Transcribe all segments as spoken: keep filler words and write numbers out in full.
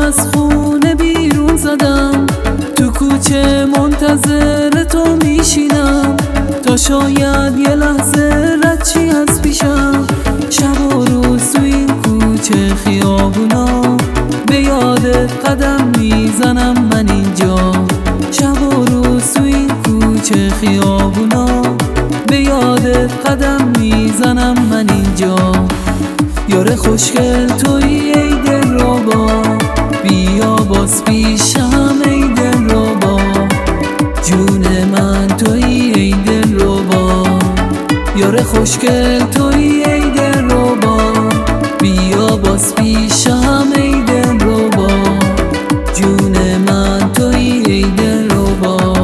از خونه بیرون زدم، تو کوچه منتظر تو میشینم، تا شاید یه لحظه رد چی از پیشم. شب و روز تو این کوچه خیابونا به یادت قدم میزنم من اینجا. شب و روز تو این کوچه خیابونا به یادت قدم میزنم من اینجا. یاره خوشگل توی ای دلربا، بیا باز پیشم ای دلربا، جون من توی ای دلربا. یاره خوشگل توی ای دلربا، بیا باز پیشم ای دلربا، جون من توی ای دلربا.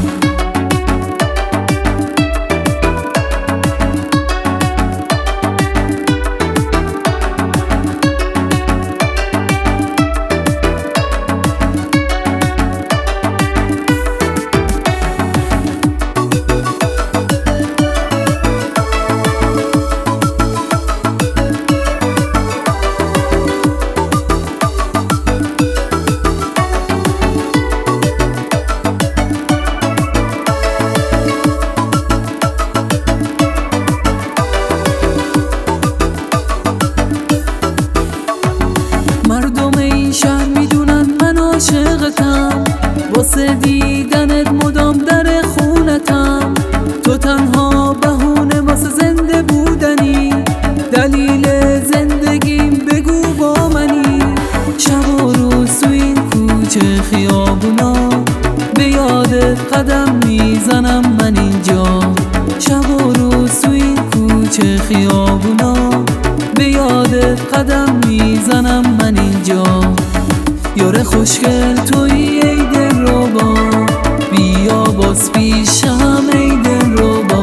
مردم این شهر میدونن من عاشقتم، واسه دیدنت مدام در خونتم. تو تنها بهونه واسه زنده بودنی، دلیل زندگیم بگو با منی. شب و روز تو این کوچه خیابونا به یادت قدم میزنم من اینجا. شب و روز تو این کوچه خیابونا به یادت قدم میزنم من اینجا. یاره خوشگل توی ای دلربا، بیا باز پیشم ای دلربا،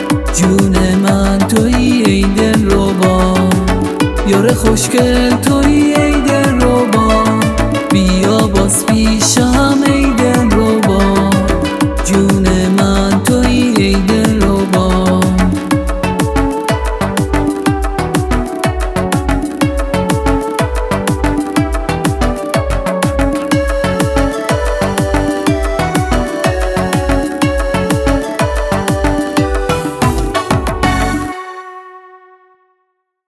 جون من توی ای دلربا. یاره خوشگل توی